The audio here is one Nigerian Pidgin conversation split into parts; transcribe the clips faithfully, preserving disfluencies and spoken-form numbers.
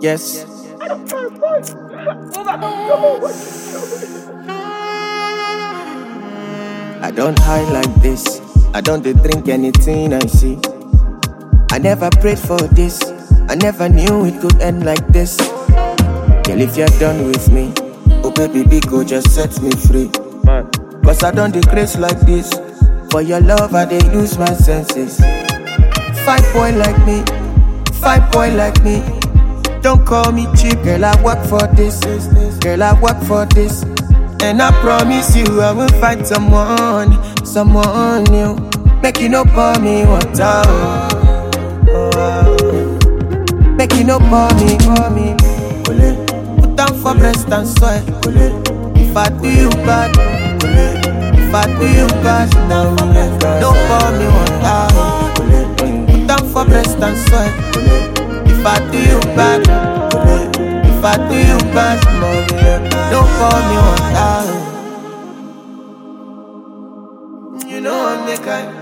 Yes. I don't hide like this. I don't dey drink anything I see. I never prayed for this. I never knew it could end like this. Girl, if you're done with me, oh baby, big go just set me free. Cause I don't decrease like this. For your love, I dey lose my senses. Fight boy like me, fight boy like me. Don't call me cheap, girl, I work for this. Girl, I work for this. And I promise you I will find someone, someone new. Make you no pour me water. Make you no pour me, pour me. Put down for breast and soil. If I do you bad, if I do you bad, don't pour me water. Put down for breast and soil. If I do you bad, if I do you bad, don't pour me water. You know I'm the kind.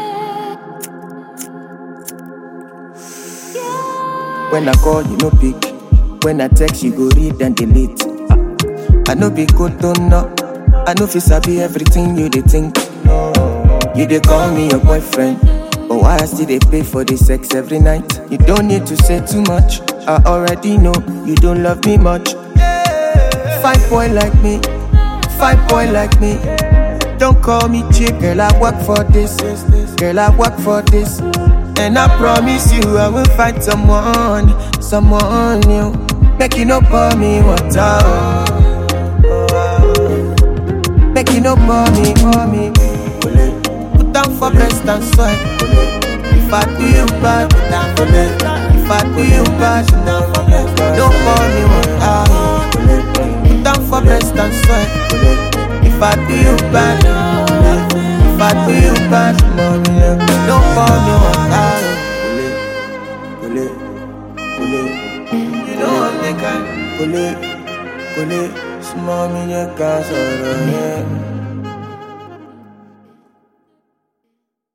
When I call, you no pick. When I text, you go read and delete. I know be good, don't know. I know fi sabi everything you dey think. You dey call me your boyfriend, but why I still dey pay for the sex every night? You don't need to say too much. I already know you don't love me much. Fight boy like me, fight boy like me. Don't call me cheap, girl, I work for this. Girl, I work for this. And I promise you I will find someone, someone new. Make you no pour me water. Make you no pour me, pour me. Put down for breast and soil. If I do you bad, if I do you bad, don't pour me water. Put down for breast and soil. If I do you bad, if I do you bad, don't pour me water. You know I'm the kind. Kole, kole, small me your gas, yeah.